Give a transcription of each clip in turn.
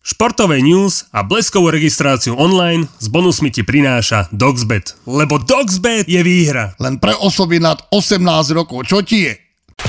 Športové news a bleskovú registráciu online s bonusmi ti prináša Doxbet. Lebo Doxbet je výhra. Len pre osoby nad 18 rokov. Čo ti je?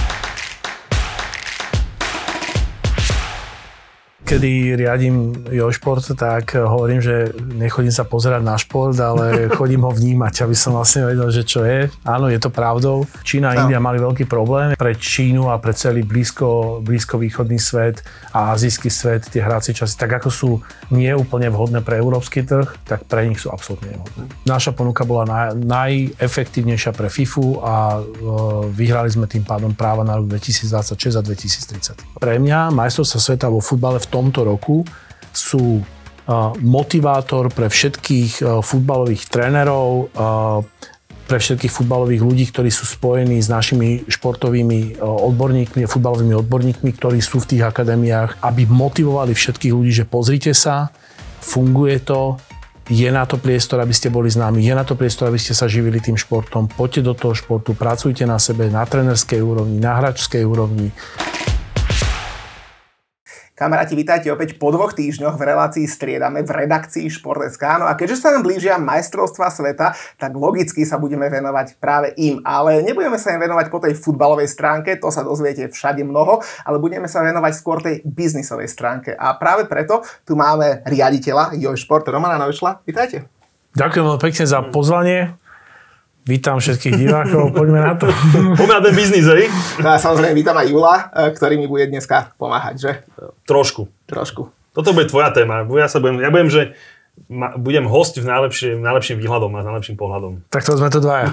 Kedy riadím Jošport, tak hovorím, že nechodím sa pozerať na šport, ale chodím ho vnímať, aby som vlastne vedel, že čo je. Áno, je to pravdou. Čína a India mali veľký problém. Pre Čínu a pre celý blízkovýchodný svet a azijský svet tie hracie časy, tak ako sú nie úplne vhodné pre európsky trh, tak pre nich sú absolútne nevhodné. Naša ponuka bola najefektívnejšia pre FIFU a vyhrali sme tým pádom práva na rok 2026 a 2030. Pre mňa majstrovstvá sveta vo futbale v tomto roku sú motivátor pre všetkých futbalových trénerov, pre všetkých futbalových ľudí, ktorí sú spojení s našimi športovými odborníkmi, futbalovými odborníkmi, ktorí sú v tých akadémiách, aby motivovali všetkých ľudí, že pozrite sa, funguje to, je na to priestor, aby ste boli známi, je na to priestor, aby ste sa živili tým športom, poďte do toho športu, pracujte na sebe na trénerskej úrovni, na hráčskej úrovni. Kamaráti, vítajte opäť po 2 týždňoch v relácii Striedame v redakcii Šport.sk. No a keďže sa nám blížia majstrovstvá sveta, tak logicky sa budeme venovať práve im. Ale nebudeme sa im venovať po tej futbalovej stránke, to sa dozviete všade mnoho, ale budeme sa venovať skôr tej biznisovej stránke. A práve preto tu máme riaditeľa Jošport, Romana Neuschla. Vítajte. Ďakujem veľmi pekne za pozvanie. Vítam všetkých divákov, poďme na to. Poďme na ten biznis, hej? No a samozrejme vítam aj Jula, ktorý mi bude dneska pomáhať, že? Trošku. Toto bude tvoja téma. Ja budem, že budem hosť v najlepším výhľadom a s najlepším pohľadom. Tak to sme tu dvaja.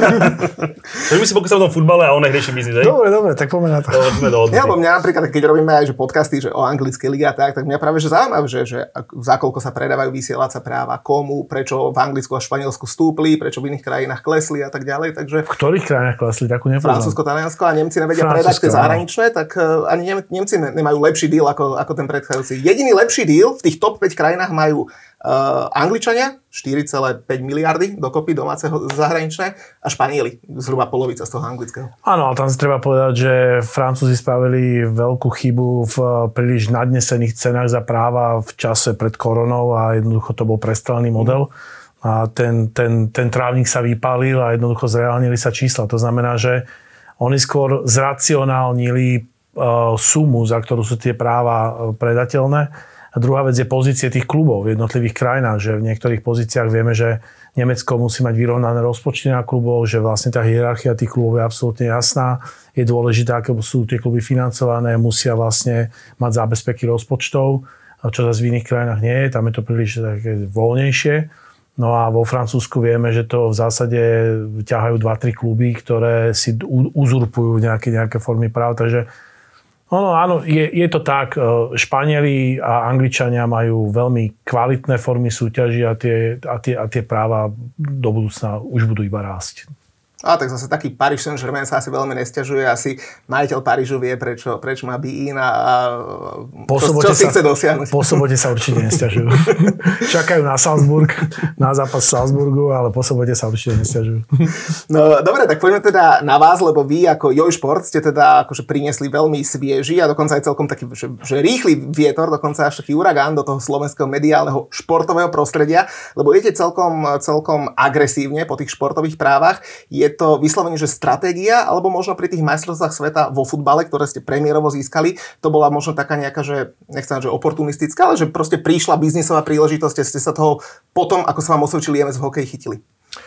Takže my si pokúsame o tom futbale a on rieši biznis, hej? Dobre, tak poďme na to. Ja, lebo mňa napríklad, keď robíme aj že podcasty že o anglickej lige a tak mňa práve že zaujímavé, že za koľko sa predávajú vysielacie práva, komu, prečo v Anglicku a Španielsku stúpli, prečo v iných krajinách klesli a tak ďalej. Takže v ktorých krajinách klesli, takú nepoznám. Francúzsko, Taliansko a Nemci nevedia predať tie zahraničné, tak ani Nemci nemajú lepší deal ako ten predchádzajúci. Jediný lepší deal v tých top 5 krajinách majú Angličania 4,5 miliardy dokopy domáceho zahraničné a Španieli zhruba polovica z toho anglického. Áno, ale tam si treba povedať, že Francúzi spravili veľkú chybu v príliš nadnesených cenách za práva v čase pred koronou a jednoducho to bol prestrelený model. A ten trávnik sa vypálil a jednoducho zreálnili sa čísla. To znamená, že oni skôr zracionálnili sumu, za ktorú sú tie práva predateľné. A druhá vec je pozície tých klubov v jednotlivých krajinách, že v niektorých pozíciách vieme, že Nemecko musí mať vyrovnané rozpočty na klubov, že vlastne tá hierarchia tých klubov je absolútne jasná. Je dôležité, ako sú tie kluby financované, musia vlastne mať zábezpeky rozpočtov, čo zase v iných krajinách nie je, tam je to príliš také voľnejšie. No a vo Francúzsku vieme, že to v zásade ťahajú 2-3 kluby, ktoré si uzurpujú nejaké formy práv, takže áno, je to tak. Španieli a Angličania majú veľmi kvalitné formy súťaží a tie práva do budúcna už budú iba rásť. A tak zase taký Paris Saint-Germain sa asi veľmi nesťažuje. Asi majiteľ Parížu vie, prečo má be-in a čo si chce dosiahnuť. Po sobote sa určite nesťažujú. Čakajú na Salzburg, na zápas v Salzburgu, ale po sobote sa určite nesťažujú. No dobre, tak poďme teda na vás, lebo vy ako Jošport ste teda akože priniesli veľmi svieži a dokonca aj celkom taký, že rýchly vietor, dokonca až taký uragán do toho slovenského mediálneho športového prostredia, lebo idete celkom agresívne po tých športových právach. Je to vyslovene, že stratégia, alebo možno pri tých majstrovstvách sveta vo futbale, ktoré ste premiérovo získali, to bola možno taká nejaká, že nechcem, že oportunistická, ale že proste prišla biznisová príležitosť, ste sa toho potom, ako sa vám osvedčili MS v hokeji, chytili?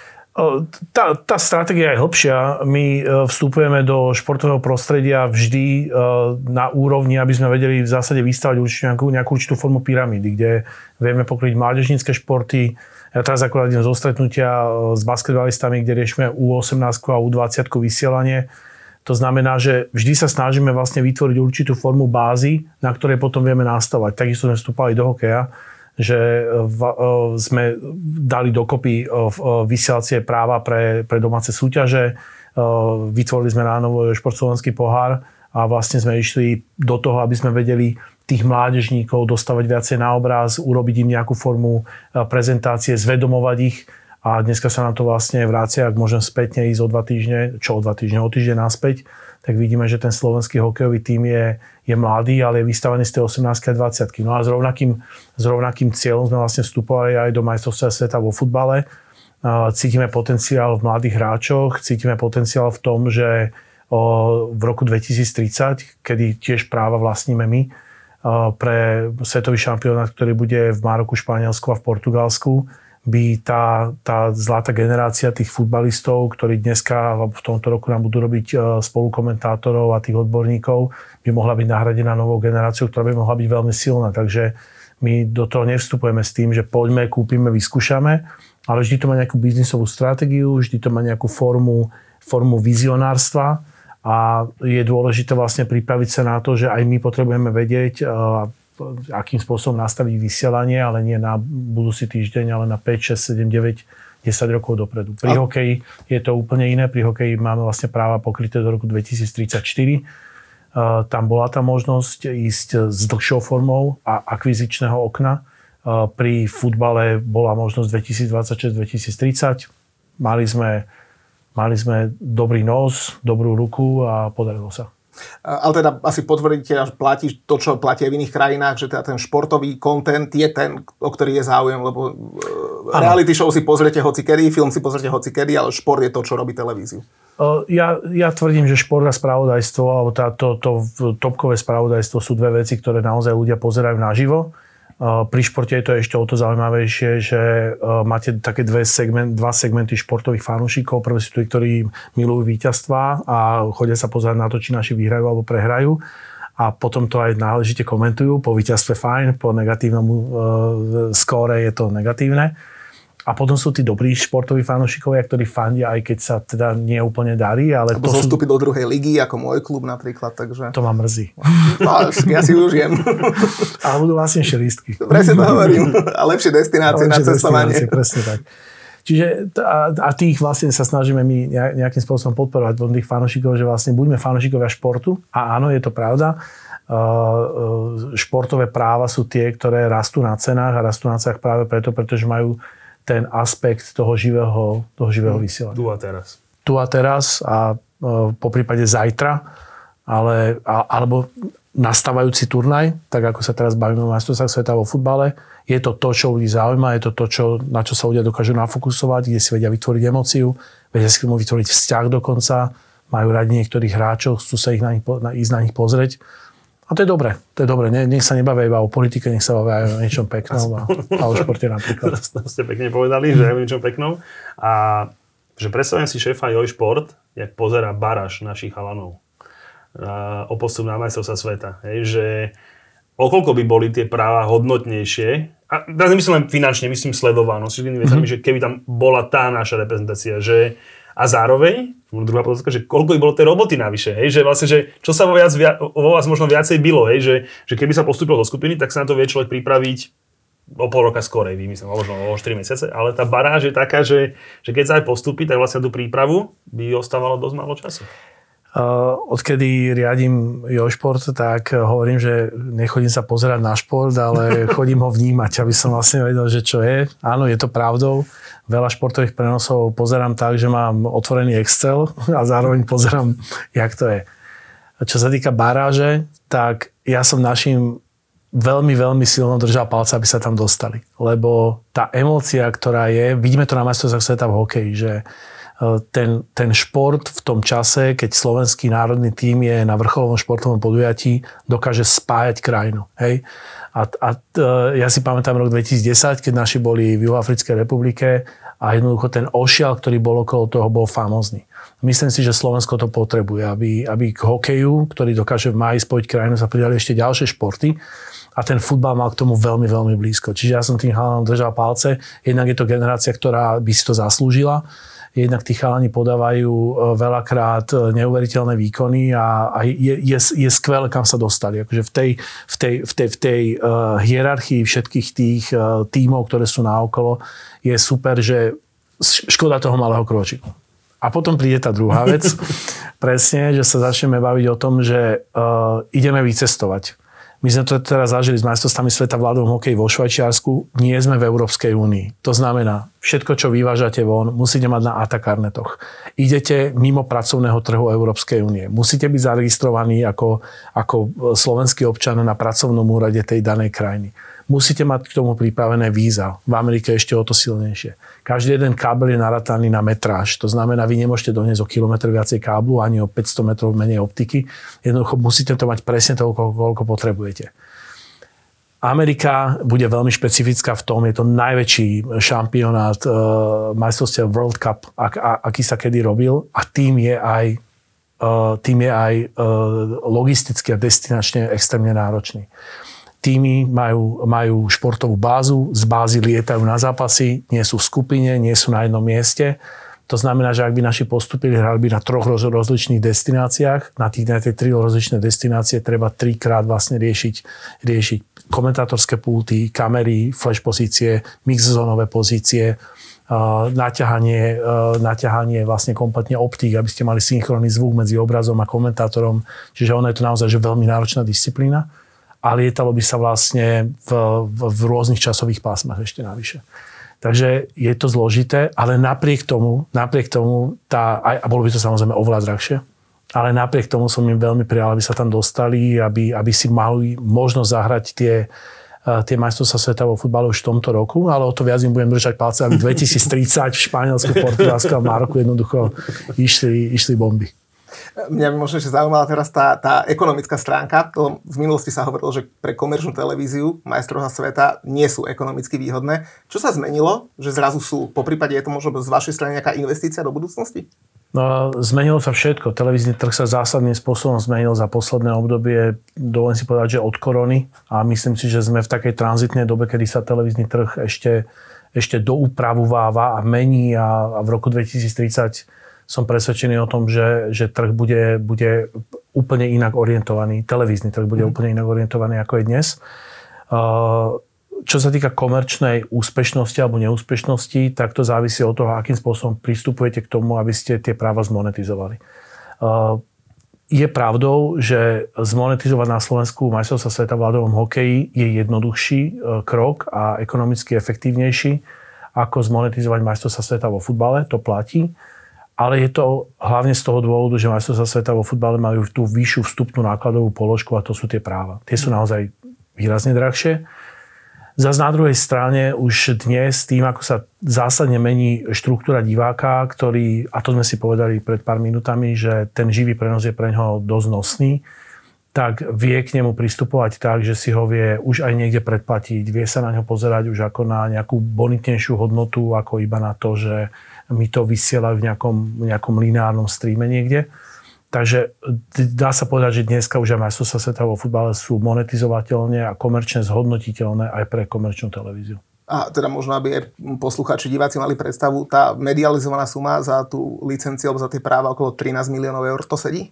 Tá stratégia je hlbšia. My vstupujeme do športového prostredia vždy na úrovni, aby sme vedeli v zásade vystavať nejakú určitú formu pyramídy, kde vieme pokryť mládežnícke športy. Ja teraz akorát idem zo stretnutia s basketbalistami, kde riešime U18 a U20 vysielanie. To znamená, že vždy sa snažíme vlastne vytvoriť určitú formu bázy, na ktorej potom vieme nastavať. Takisto sme vstúpali do hokeja, že sme dali dokopy vysielacie práva pre domáce súťaže. Vytvorili sme na novo Šport Slovenský pohár a vlastne sme išli do toho, aby sme vedeli tých mládežníkov dostávať viacej na obraz, urobiť im nejakú formu prezentácie, zvedomovať ich a dneska sa nám to vlastne vrácia, ak môžem spätne ísť o 2 týždne, o týždeň naspäť. tak vidíme, že ten slovenský hokejový tím je mladý, ale je vystavený z tej 18 a 20. No a s rovnakým cieľom sme vlastne vstupovali aj do majstrovstva sveta vo futbale. Cítime potenciál v mladých hráčoch, cítime potenciál v tom, že v roku 2030, kedy tiež práva vlastníme my, pre svetový šampionát, ktorý bude v Maroku, Španielsku a v Portugalsku, by tá zlatá generácia tých futbalistov, ktorí dneska v tomto roku nám budú robiť spolukomentátorov a tých odborníkov, by mohla byť nahradená novou generáciou, ktorá by mohla byť veľmi silná. Takže my do toho nevstupujeme s tým, že poďme, kúpime, vyskúšame, ale vždy to má nejakú biznisovú stratégiu, vždy to má nejakú formu vizionárstva a je dôležité vlastne pripraviť sa na to, že aj my potrebujeme vedieť, akým spôsobom nastaviť vysielanie, ale nie na budúci týždeň, ale na 5, 6, 7, 9, 10 rokov dopredu. Pri hokeji je to úplne iné. Pri hokeji máme vlastne práva pokryté do roku 2034. Tam bola tá možnosť ísť s dlhšou formou a akvizičného okna. Pri futbale bola možnosť 2026-2030. Mali sme dobrý nos, dobrú ruku a podarilo sa. Ale teda asi potvrdíte, že platí to, čo platí v iných krajinách, že teda ten športový content je ten, o ktorý je záujem, lebo reality show si pozriete hocikedy, film si pozriete hocikedy, ale šport je to, čo robí televíziu. Ja tvrdím, že šport a spravodajstvo, alebo to topkové spravodajstvo sú dve veci, ktoré naozaj ľudia pozerajú naživo. Pri športe je to ešte o to zaujímavejšie, že máte také dva segmenty športových fanúšikov. Prvé sú tí, ktorí milujú víťazstvá a chodia sa pozerať na to, či naši vyhrajú alebo prehrajú. A potom to aj náležite komentujú. Po víťazstve fajn, po negatívnom skóre je to negatívne. A potom sú tí dobrí športoví fanúšikovia, ktorí fandia, aj keď sa teda nie úplne darí. Ale to zostúpiť do druhej ligy, ako môj klub napríklad. Takže... To ma mrzí. No, ja si užijem. Ale budú vlastnejšie lístky. Presne to hovorím. A lepšie destinácie na cestovanie. Presne tak. Čiže a tých vlastne sa snažíme my nejakým spôsobom podporovať tých fanúšikov, že vlastne buďme fanúšikovia športu. A áno, je to pravda. Športové práva sú tie, ktoré rastú na cenách a rastú na cenách práve preto, pretože majú ten aspekt toho živého vysielania. Tu a teraz a po prípade zajtra, alebo nastávajúci turnaj, tak ako sa teraz bavíme o majstrovstvách sveta vo futbale, je to to, čo ľudí zaujíma, je to to, na čo sa ľudia dokážu nafokusovať, kde si vedia vytvoriť emóciu, vedia si vytvoriť vzťah dokonca, majú radi niektorých hráčov, chcú sa ísť na nich pozrieť. A to je dobré. Nech sa nebavia iba o politike, nech sa bavia aj o niečom peknom a o športe napríklad. To ste pekne povedali, že aj o niečom peknom. A že predstavujem si šéfa Joj Šport, jak pozerá baráž našich chalanov o postup na majstrovstvá sveta. Hej, že okoľko by boli tie práva hodnotnejšie, a nemyslím len finančne, myslím sledovanosť, že keby tam bola tá naša reprezentácia, že a zároveň, druhá podotázka, že koľko by bolo tej roboty navyše, hej? Že vlastne, že čo sa vo vás možno viacej bylo, hej? Že keby sa postúpilo do skupiny, tak sa na to vie človek pripraviť o pol roka skorej, myslím, možno o 4 mesiace, ale tá baráž je taká, že keď sa aj postúpi, tak vlastne tú prípravu by ostávalo dosť málo času. Odkedy riadím Jošport, tak hovorím, že nechodím sa pozerať na šport, ale chodím ho vnímať, aby som vlastne vedel, že čo je. Áno, je to pravdou. Veľa športových prenosov pozerám tak, že mám otvorený Excel a zároveň pozerám, jak to je. Čo sa týka baráže, tak ja som našim veľmi, veľmi silno držal palce, aby sa tam dostali. Lebo tá emócia, ktorá je, vidíme to na majstrovstvách sveta v hokeji, že ten šport v tom čase, keď slovenský národný tím je na vrcholovom športovom podujatí, dokáže spájať krajinu. Hej? A ja si pamätám rok 2010, keď naši boli v Juhoafrickej republike a jednoducho ten ošial, ktorý bol okolo toho, bol famózny. Myslím si, že Slovensko to potrebuje, aby k hokeju, ktorý dokáže v máji spojiť krajinu, sa pridali ešte ďalšie športy. A ten futbal mal k tomu veľmi, veľmi blízko. Čiže ja som tým chalanom držal palce. Jednak je to generácia, ktorá by si to zaslúžila. Jednak tí chalani podávajú veľakrát neuveriteľné výkony a je skvelé, kam sa dostali. Akože v tej hierarchii všetkých tých tímov, ktoré sú naokolo, je super, že škoda toho malého kročiku. A potom príde tá druhá vec, presne, že sa začneme baviť o tom, že ideme vycestovať. My sme to teraz zažili s majstrovstvami sveta v ľadovom hokeji vo Švajčiarsku. Nie sme v Európskej únii. To znamená, všetko, čo vyvážate von, musíte mať na ATA karnetoch. Idete mimo pracovného trhu Európskej únie. Musíte byť zaregistrovaní ako slovenský občan na pracovnom úrade tej danej krajiny. Musíte mať k tomu pripravené víza. V Amerike ešte o to silnejšie. Každý jeden kábel je narataný na metráž. To znamená, vy nemôžete doniesť o kilometr viacej káblu, ani o 500 metrov menej optiky. Jednoducho musíte to mať presne toľko, koľko potrebujete. Amerika bude veľmi špecifická v tom, je to najväčší šampionát majstrovstiev World Cup, aký sa kedy robil, a tým je aj logisticky a destinačne extrémne náročný. Týmy majú športovú bázu, z bázy lietajú na zápasy, nie sú v skupine, nie sú na jednom mieste. To znamená, že ak by naši postupili, hrali by na 3 rozličných destináciách. Na tie 3 rozličné destinácie treba 3-krát vlastne riešiť komentátorské pulty, kamery, flash pozície, mixzónové pozície, naťahanie vlastne kompletne optík, aby ste mali synchronný zvuk medzi obrazom a komentátorom. Čiže ono je to naozaj že veľmi náročná disciplína. A lietalo by sa vlastne v rôznych časových pásmach ešte navyše. Takže je to zložité, ale napriek tomu a bolo by to samozrejme oveľa drahšie, ale napriek tomu som im veľmi prijal, aby sa tam dostali, aby si mali možnosť zahrať tie majstrovstvá sveta vo futbale už v tomto roku, ale o to viac im budem držať palce, aby 2030 v Španielsku, Portugalsku a Maroku jednoducho išli bomby. Mňa by možno ešte zaujímala teraz tá ekonomická stránka. V minulosti sa hovorilo, že pre komerčnú televíziu majstrovstvá sveta nie sú ekonomicky výhodné. Čo sa zmenilo, že zrazu sú? Poprípade je to možno z vašej strany nejaká investícia do budúcnosti? No, zmenilo sa všetko. Televízny trh sa zásadným spôsobom zmenil za posledné obdobie, dovolím si povedať, že od korony. A myslím si, že sme v takej tranzitnej dobe, kedy sa televízny trh ešte doupravováva a mení a v roku 2030 som presvedčený o tom, že trh bude úplne inak orientovaný. Televízny trh bude úplne inak orientovaný, ako je dnes. Čo sa týka komerčnej úspešnosti alebo neúspešnosti, tak to závisí od toho, akým spôsobom pristupujete k tomu, aby ste tie práva zmonetizovali. Je pravdou, že zmonetizovať na Slovensku majstrovstvá sveta v ľadovom hokeji je jednoduchší krok a ekonomicky efektívnejší ako zmonetizovať majstrovstvá sveta vo futbale. To platí. Ale je to hlavne z toho dôvodu, že majstrovstvá sveta vo futbale majú tú vyššiu vstupnú nákladovú položku a to sú tie práva. Tie sú naozaj výrazne drahšie. Zas na druhej strane už dnes tým, ako sa zásadne mení štruktúra diváka, ktorý, a to sme si povedali pred pár minútami, že ten živý prenos je pre ňoho dosť nosný, tak vie k nemu pristupovať tak, že si ho vie už aj niekde predplatiť, vie sa na ňo pozerať už ako na nejakú bonitnejšiu hodnotu, ako iba na to, že mi to vysielajú v nejakom lineárnom streame niekde. Takže dá sa povedať, že dneska už aj majstrovstvá sveta vo futbale sú monetizovateľné a komerčne zhodnotiteľné aj pre komerčnú televíziu. A teda možno, aby aj poslucháči, diváci mali predstavu, tá medializovaná suma za tú licenciu alebo za tie práva okolo 13 miliónov eur, to sedí?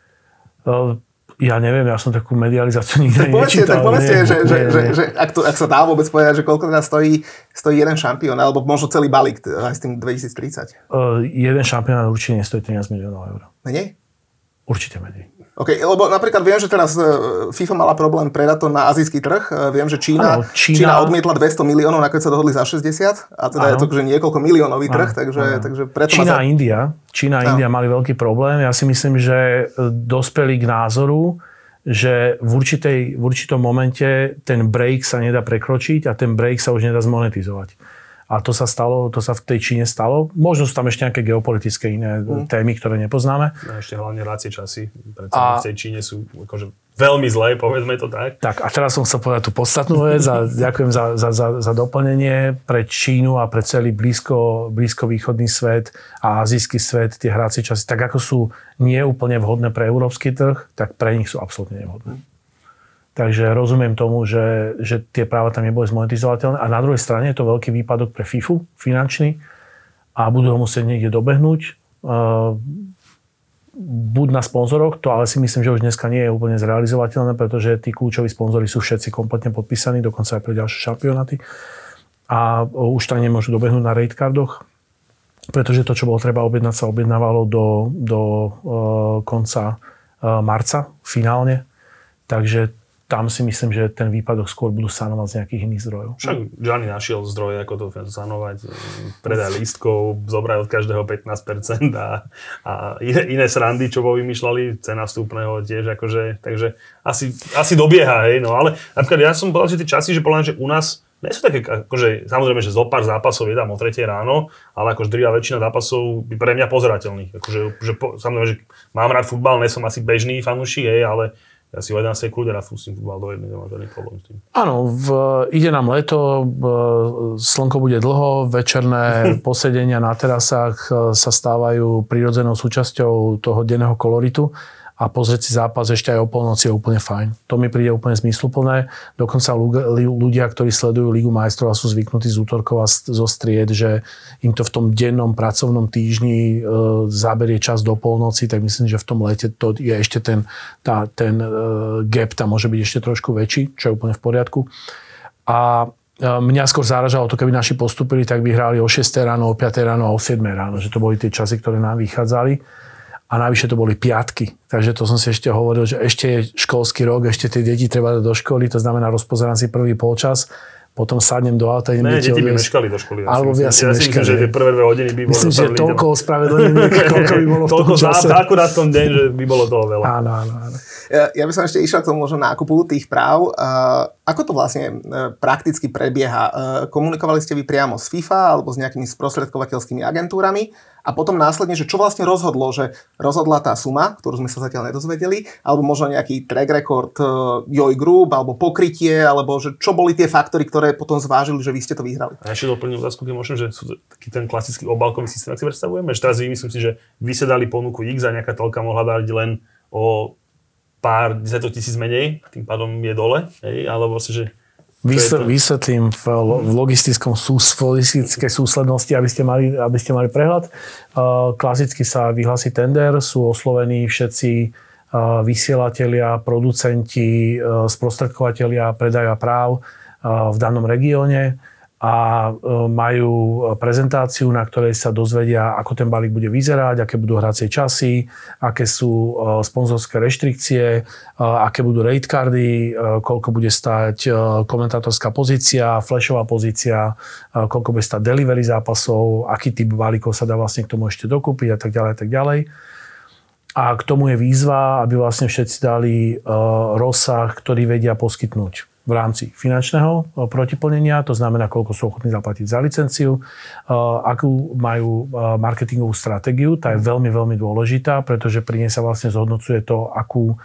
Ja neviem, ja som takú medializáciu nikdy nečítal. Tak povedzte, že ak sa dá vôbec povedať, že koľko teda stojí jeden šampión, alebo možno celý balík aj s tým 2030. Jeden šampión určite nestojí 13 miliónov eur. Menej? Určite menej. OK, lebo napríklad viem, že teraz FIFA mala problém predať to na azijský trh. Viem, že Čína odmietla 200 miliónov, nakoniec sa dohodli za 60. A teda je to že niekoľko miliónový trh, takže preto Čína a India mali veľký problém. Ja si myslím, že dospeli k názoru, že v určitom momente ten break sa nedá prekročiť a ten break sa už nedá zmonetizovať. A to sa v tej Číne stalo. Možno sú tam ešte nejaké geopolitické iné témy, ktoré nepoznáme. No, ešte hlavne hracie časy. Pretože v tej Číne sú akože veľmi zlé, povedzme to tak. Tak a teraz som chcel povedať tú podstatnú vec a ďakujem za doplnenie. Pre Čínu a pre celý blízkovýchodný svet a azijský svet tie hracie časy, tak ako sú nie úplne vhodné pre európsky trh, tak pre nich sú absolútne nevhodné. Takže rozumiem tomu, že tie práva tam neboli zmonetizovateľné. A na druhej strane je to veľký výpadok pre FIFU, finančný, a budú ho musieť niekde dobehnúť. Buď na sponzoroch, to ale si myslím, že už dneska nie je úplne zrealizovateľné, pretože tí kľúčoví sponzori sú všetci kompletne podpísaní, dokonca aj pre ďalšie šampionáty. A už tam nemôžu dobehnúť na rate cardoch, pretože to, čo bolo treba objednať, sa objednávalo do konca marca finálne. Takže tam si myslím, že ten výpadok skôr budú sanovať z nejakých iných zdrojov. Však Gianni našiel zdroje, ako to sanovať. Predaj lístkov, zobrať od každého 15% a iné srandy, čo vymýšľali, cena vstupného tiež, akože, takže asi dobieha, hej, no ale napríklad ja som povedal, že tie časy, že podľa mňa, že u nás nie sú také, akože samozrejme, že zo pár zápasov je tam o 3 ráno, ale akože drvivá väčšina zápasov by pre mňa pozerateľných. Akože, samozrejme, že mám rád futbal, nie som asi bežný fanúšik, ale ja si o 11 kľude rád pustím futbal do jednej, nemám žiadny problém s tým. Áno, ide nám leto, slnko bude dlho, večerné posedenia na terasách sa stávajú prirodzenou súčasťou toho denného koloritu a pozrieť si zápas ešte aj o polnoci je úplne fajn. To mi príde úplne zmysluplné. Dokonca ľudia, ktorí sledujú Ligu majstrov a sú zvyknutí z útorkov a zo stried, že im to v tom dennom pracovnom týždni zaberie čas do polnoci, tak myslím, že v tom lete to je ešte ten gap tam môže byť ešte trošku väčší, čo je úplne v poriadku. A mňa skôr záražalo to, keby naši postupili, tak by hrali o 6 ráno, o 5 ráno a o 7 ráno, že to boli tie časy, ktoré nám vychádzali. A navyše to boli piatky. Takže to som si ešte hovoril, že ešte je školský rok, ešte tie deti treba dať do školy, to znamená rozpozerám si prvý polčas, potom sadnem do auta. Ne, deti by meškali do školy. Alebo by asi meškali. Myslím, že tie prvé 2 hodiny by bolo... Myslím, že toľko ospravedlnení, koľko by bolo v tom čase. Toľko akurát v tom deň, že by bolo toho veľa. Áno. Ja by som ešte išiel k tomu možno nákupu tých práv. Ako to vlastne prakticky prebieha? Komunikovali ste vy priamo s FIFA alebo s nejakými sprostredkovateľskými agentúrami? A potom následne, že čo vlastne rozhodlo? Že rozhodla tá suma, ktorú sme sa zatiaľ nedozvedeli, alebo možno nejaký track record Joj Group, alebo pokrytie, alebo že čo boli tie faktory, ktoré potom zvážili, že vy ste to vyhrali? A ešte doplním otázku, keď možno, že sú taký ten klasický obálkový systém, ak si predstavujeme, že teraz myslím si, že vy ste dali ponuku X a nejaká telka mohla dať len o pár 10 000 menej, tým pádom je dole, alebo vlastne, že... Vysvetlím v logistickej súslednosti, aby ste mali prehľad. Klasicky sa vyhlási tender, sú oslovení všetci vysielatelia, producenti, sprostredkovatelia predaja práv v danom regióne a majú prezentáciu, na ktorej sa dozvedia, ako ten balík bude vyzerať, aké budú hracie časy, aké sú sponzorské reštrikcie, aké budú rate cardy, koľko bude stáť komentátorská pozícia, flashová pozícia, koľko bude stáť delivery zápasov, aký typ balíkov sa dá vlastne k tomu ešte dokúpiť a tak ďalej, tak ďalej. A k tomu je výzva, aby vlastne všetci dali rozsah, ktorý vedia poskytnúť v rámci finančného protiplnenia, to znamená, koľko sú ochotní zaplatiť za licenciu, akú majú marketingovú stratégiu, tá je veľmi, veľmi dôležitá, pretože pri nej sa vlastne zhodnocuje to, akú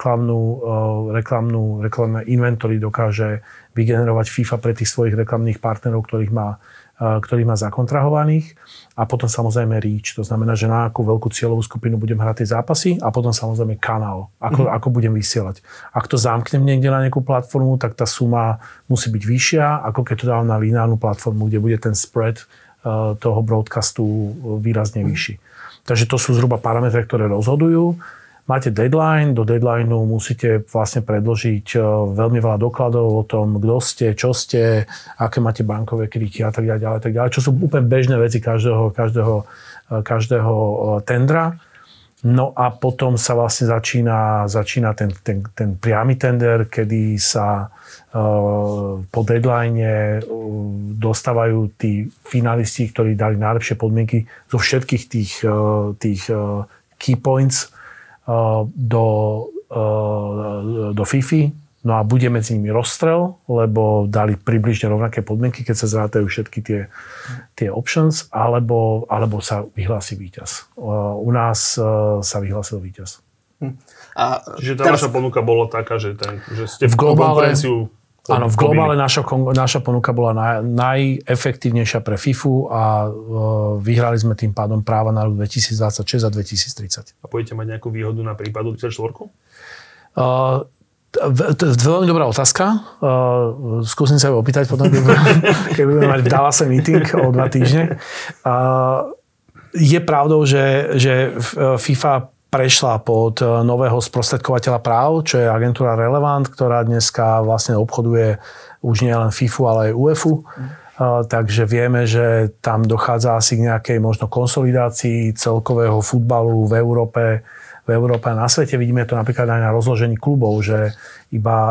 reklamné inventory dokáže vygenerovať FIFA pre tých svojich reklamných partnerov, ktorých má zakontrahovaných. A potom samozrejme reach, to znamená, že na akú veľkú cieľovú skupinu budem hrať tie zápasy a potom samozrejme kanál, ako budem vysielať. Ak to zamknem niekde na nejakú platformu, tak tá suma musí byť vyššia, ako keď to dám na lineárnu platformu, kde bude ten spread toho broadcastu výrazne vyšší. Takže to sú zhruba parametre, ktoré rozhodujú. Máte deadline, do deadlineu musíte vlastne predložiť veľmi veľa dokladov o tom, kto ste, čo ste, aké máte bankové krytie a tak ďalej, čo sú úplne bežné veci každého tendra. No a potom sa vlastne začína ten priamy tender, kedy sa po deadline dostávajú tí finalisti, ktorí dali najlepšie podmienky zo všetkých tých key points do FIFA. No a bude medzi nimi rozstrel, lebo dali približne rovnaké podmienky, keď sa zrátajú všetky tie options, alebo sa vyhlási víťaz. U nás sa vyhlásil víťaz. Čiže tá vaša ponuka bola taká, že ste v konkurenciu... Áno, v globále naša ponuka bola najefektívnejšia pre FIFU a vyhrali sme tým pádom práva na rok 2026 a 2030. A budete mať nejakú výhodu na prípadu 4? To je veľmi dobrá otázka. Skúsim sa ju opýtať potom, keď budeme mať v Dallase meeting o 2 týždne. Je pravdou, že FIFA prešla pod nového sprostredkovateľa práv, čo je agentúra Relevant, ktorá dneska vlastne obchoduje už nie len FIFU, ale aj UEFu. Takže vieme, že tam dochádza asi k nejakej možno konsolidácii celkového futbalu v Európe v Európe a na svete. Vidíme to napríklad aj na rozložení klubov, že iba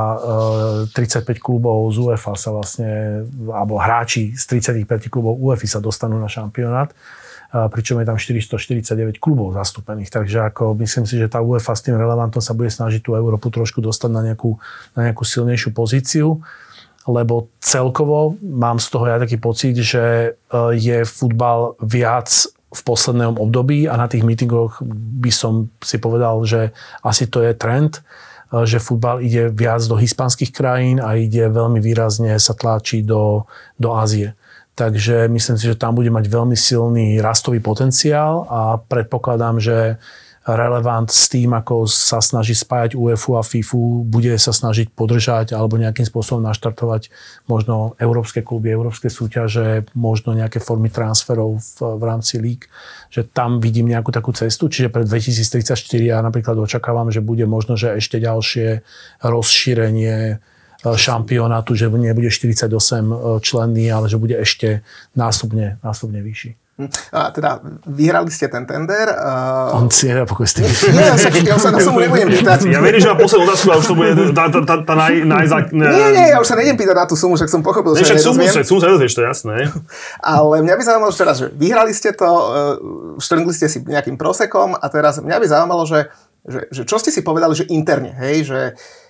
35 klubov z UEFA sa vlastne, alebo hráči z 35 klubov UEFA sa dostanú na šampionát, pričom je tam 449 klubov zastúpených. Takže ako myslím si, že tá UEFA s tým relevantom sa bude snažiť tú Európu trošku dostať na nejakú silnejšiu pozíciu, lebo celkovo mám z toho ja taký pocit, že je futbal viac v poslednom období a na tých mítingoch by som si povedal, že asi to je trend, že futbal ide viac do hispánskych krajín a ide veľmi výrazne sa tlačí do Ázie. Takže myslím si, že tam bude mať veľmi silný rastový potenciál a predpokladám, že Relevant s tým, ako sa snaží spájať UEFA a FIFU, bude sa snažiť podržať alebo nejakým spôsobom naštartovať možno európske kluby, európske súťaže, možno nejaké formy transferov v rámci líg, že tam vidím nejakú takú cestu. Čiže pre 2034 ja napríklad očakávam, že bude možno, že ešte ďalšie rozšírenie šampionátu, že nebude 48 členný, ale že bude ešte násobne vyšší. A teda vyhrali ste ten tender. On si nedá pokoj s tým. Nie, ja sa na sumu nebudem pýtať. Ja verím, že mám poslednú otázku a už to bude tá Nie, ja už sa nejdem pýtať na tú sumu, však som pochopil, že nedozviem. Sumu sa nedozvieš, to je jasné. Ale mňa by zaujímalo, že teraz, že vyhrali ste to, štrngli ste si nejakým prosekom a teraz mňa by zaujímalo, že čo ste si povedali, že interne, hej, že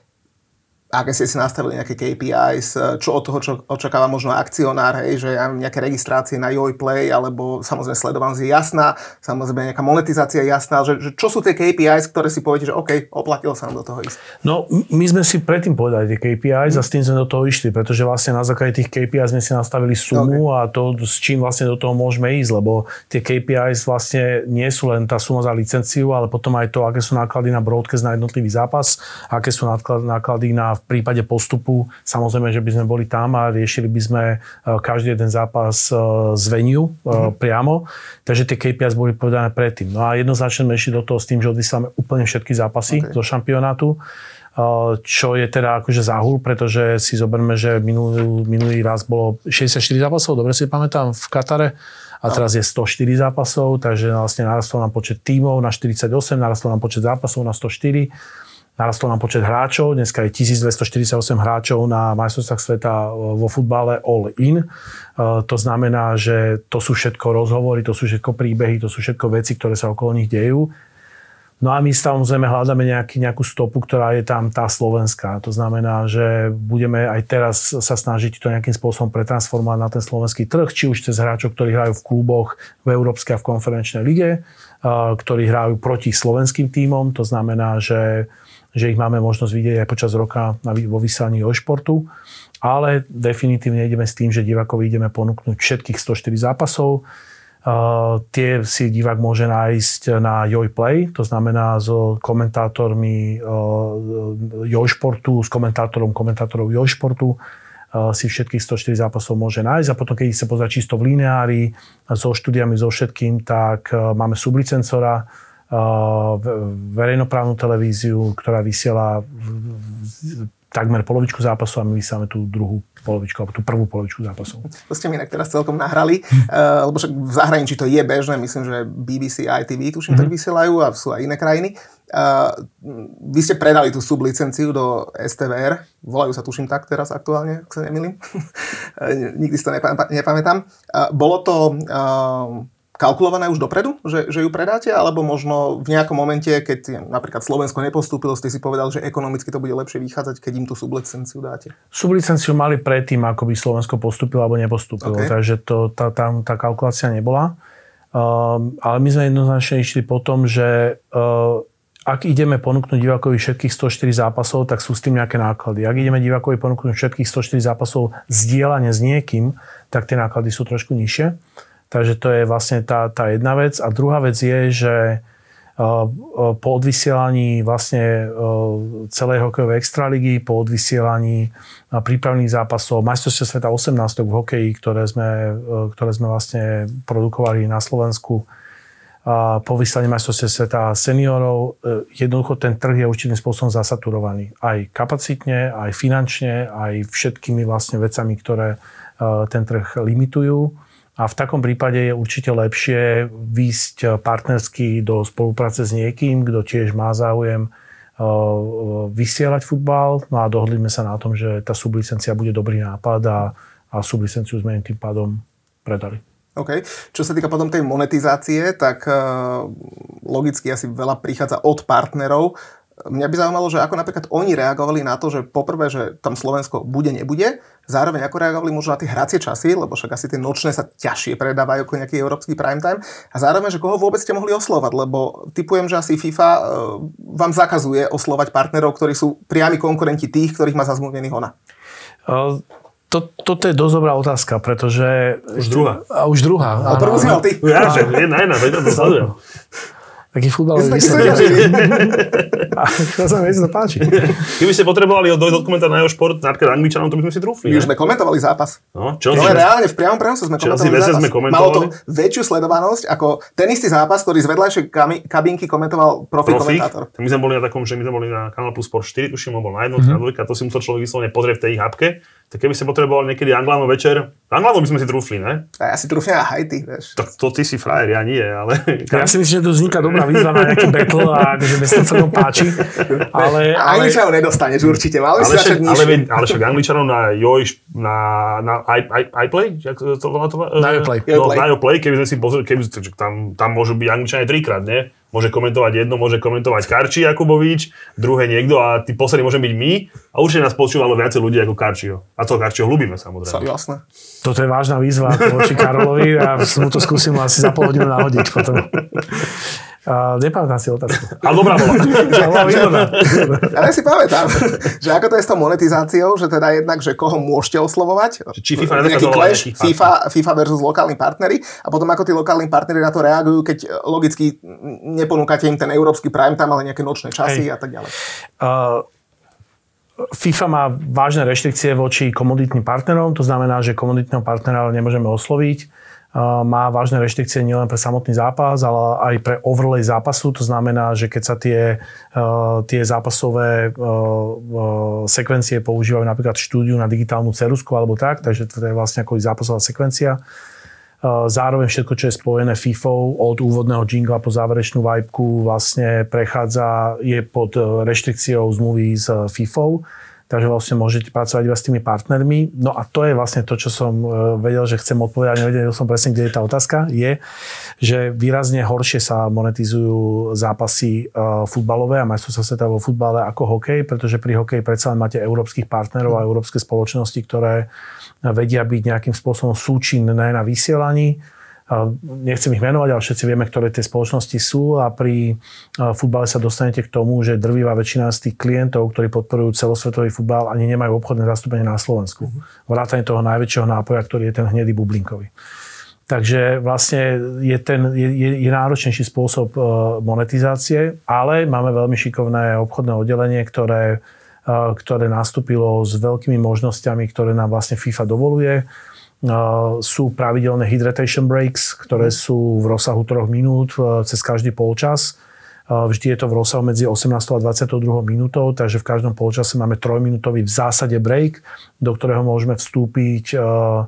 aké ste si nastavili nejaké KPIs, čo od toho čo očakáva možno akcionár, hej, že nejaké registrácie na Play, alebo samozrejme sledovanosť je jasná, samozrejme nejaká monetizácia je jasná, že čo sú tie KPIs, ktoré si poviete, že OK, oplatilo sa nám do toho ísť. No, my sme si predtým povedali tie KPIs a s tým sme do toho išli, pretože vlastne na základe tých KPIs sme si nastavili sumu a to, s čím vlastne do toho môžeme ísť, lebo tie KPIs vlastne nie sú len tá suma za licenciu, ale potom aj to, aké sú náklady na broadcast na jednotlivý zápas, aké sú náklady na v prípade postupu, samozrejme, že by sme boli tam a riešili by sme každý jeden zápas z venue priamo. Takže tie KPIs boli povedané predtým. No a jednoznačne sme išli do toho s tým, že odvysielame úplne všetky zápasy zo šampionátu, čo je teda akože záhul, pretože si zoberme, že minulý raz bolo 64 zápasov, dobre si pamätám, v Katare. A teraz je 104 zápasov, takže vlastne narastol nám počet tímov na 48, narastol nám počet zápasov na 104. Narastol nám počet hráčov, dneska je 1248 hráčov na majstrovstvách sveta vo futbale all in. To znamená, že to sú všetko rozhovory, to sú všetko príbehy, to sú všetko veci, ktoré sa okolo nich dejú. No a my samozrejme hľadáme nejakú stopu, ktorá je tam tá slovenská. To znamená, že budeme aj teraz sa snažiť to nejakým spôsobom pretransformovať na ten slovenský trh, či už cez hráčov, ktorí hrajú v kluboch v Európskej a v konferenčnej lige, ktorí hrajú proti slovenským tímom. To znamená, že ich máme možnosť vidieť aj počas roka vo vysielaní Športu. Ale definitívne ideme s tým, že divákovi ideme ponúknuť všetkých 104 zápasov. Tie si divák môže nájsť na Play, to znamená so komentátormi Športu, s komentátorov Športu si všetkých 104 zápasov môže nájsť. A potom, keď sa pozrieť čisto v lineári, so štúdiami, so všetkým, tak máme sublicencora, verejnoprávnu televíziu, ktorá vysiela takmer polovičku zápasov a my vysielame tú druhú polovičku, alebo tú prvú polovičku zápasov. To ste mi inak teraz celkom nahrali, lebo však v zahraničí to je bežné, myslím, že BBC, ITV tuším tak vysielajú a sú aj iné krajiny. Vy ste predali tú sublicenciu do STVR, volajú sa tuším tak teraz aktuálne, ak sa nemýlim. Nikdy si to nepamätám. Bolo to kalkulované už dopredu, že ju predáte, alebo možno v nejakom momente, keď napríklad Slovensko nepostúpilo, ste si povedal, že ekonomicky to bude lepšie vychádzať, keď im tú sublicenciu dáte? Sublicenciu mali predtým, ako by Slovensko postúpilo alebo nepostúpilo, takže tam tá kalkulácia nebola. Ale my sme jednoznačne išli po tom, že ak ideme ponúknuť divákovi všetkých 104 zápasov, tak sú s tým nejaké náklady. Ak ideme divákovi ponúknuť všetkých 104 zápasov zdieľane s niekým, tak tie náklady sú trošku nižšie. Takže to je vlastne tá jedna vec. A druhá vec je, že po odvysielaní vlastne celej hokejovej extraligy, po odvysielaní prípravných zápasov, majstrovstiev sveta 18 v hokeji, ktoré sme vlastne produkovali na Slovensku, po vysielaní majstrovstiev sveta seniorov, jednoducho ten trh je určitým spôsobom zasaturovaný. Aj kapacitne, aj finančne, aj všetkými vlastne vecami, ktoré ten trh limitujú. A v takom prípade je určite lepšie výjsť partnersky do spolupráce s niekým, kto tiež má záujem vysielať futbal. No a dohodli sme sa na tom, že tá sublicencia bude dobrý nápad a sublicenciu sme tým pádom predali. OK. Čo sa týka potom tej monetizácie, tak logicky asi veľa prichádza od partnerov. Mňa by zaujímalo, že ako napríklad oni reagovali na to, že poprvé, že tam Slovensko bude, nebude, zároveň ako reagovali možno na tie hracie časy, lebo však asi tie nočné sa ťažšie predávajú ako nejaký európsky primetime, a zároveň, že koho vôbec ste mohli oslovať, lebo tipujem, že asi FIFA vám zakazuje oslovať partnerov, ktorí sú priami konkurenti tých, ktorých má zazmluvnených ona. Toto je dosť dobrá otázka, pretože... Už druhá. Už druhá. Ale prvú si mal ty. Ja, že jedna, veď to sledujem. Taký futbalový výsledok. To sa mi to páči. Keby ste potrebovali dojsť od komentára na jeho šport, napríklad Angličanom, to by sme si trúfli. My už sme komentovali zápas. No, reálne v priamom prenose sme komentovali zápas. Malo to väčšiu sledovanosť ako ten istý zápas, ktorý z vedľajšej kabinky komentoval profi komentátor. My sme boli na takom, že my sme boli na Canal Plus Sport 4, tuším, bol na jednotke, na dvojke, a to si musel človek vyslovene pozrieť v tej hapke. Tak keby ste potrebovali niekedy Anglánov večer, Anglánov by sme si trúfli, ne? A ja si trúflim na Haiti, vieš. Tak to ty si frajer, ja nie, ale... Ja si myslím, že tu vzniká dobrá výzva na nejaký battle a že by sa to páči. Ale Angličanov nedostaneš určite, mali si začať nižšie. Ale však Angličanov na iPlay? Na iPlay, keby sme si pozreli, tam môžu byť Angličania trikrát, ne? Môže komentovať jedno, môže komentovať Karči Jakubovič, druhé niekto a tí poslední môžeme byť my. A určite nás počúvalo viacej ľudí ako Karčiho. A to Karčiho ľúbime, samozrejme. Jasné. Toto je vážna výzva voči Karolovi a mu to skúsim asi za pol hodinu nahodiť potom. Nepamätám si otázku. Ale dobrá bola. Ale si pamätám, že ako to je s tou monetizáciou, že teda jednak, že koho môžete oslovovať. Či FIFA nejaký clash, FIFA versus lokálni partneri a potom ako tí lokálni partneri na to reagujú, keď logicky neponúkate im ten európsky primetime, ale nejaké nočné časy a tak ďalej. FIFA má vážne reštrikcie voči komoditným partnerom, to znamená, že komoditného partnera nemôžeme osloviť. Má vážne reštrikcie nielen pre samotný zápas, ale aj pre overlay zápasu. To znamená, že keď sa tie zápasové sekvencie používajú napríklad v štúdiu na digitálnu ceruzku alebo tak, takže to je vlastne ako zápasová sekvencia. Zároveň všetko, čo je spojené FIFou od úvodného jingla po záverečnú vajpku vlastne je pod reštrikciou zmluvy s FIFou. Takže vlastne môžete pracovať iba s tými partnermi. No a to je vlastne to, čo som vedel, že chcem odpovedať, nevedel som presne, kde je tá otázka, je, že výrazne horšie sa monetizujú zápasy futbalové a majstrovstvá sveta vo futbale ako hokej, pretože pri hokeji predsa len máte európskych partnerov a európske spoločnosti, ktoré vedia byť nejakým spôsobom súčinné na vysielaní. Nechcem ich menovať, ale všetci vieme, ktoré tie spoločnosti sú a pri futbale sa dostanete k tomu, že drvivá väčšina z tých klientov, ktorí podporujú celosvetový futbal, ani nemajú obchodné zastúpenie na Slovensku. Vrátane toho najväčšieho nápoja, ktorý je ten hnedý bublinkový. Takže vlastne je náročnejší spôsob monetizácie, ale máme veľmi šikovné obchodné oddelenie, ktoré nastúpilo s veľkými možnosťami, ktoré nám vlastne FIFA dovoluje. Sú pravidelné hydration breaks, ktoré sú v rozsahu 3 minút cez každý polčas. Vždy je to v rozsahu medzi 18 a 22 minútou, takže v každom polčase máme 3-minútový v zásade break, do ktorého môžeme vstúpiť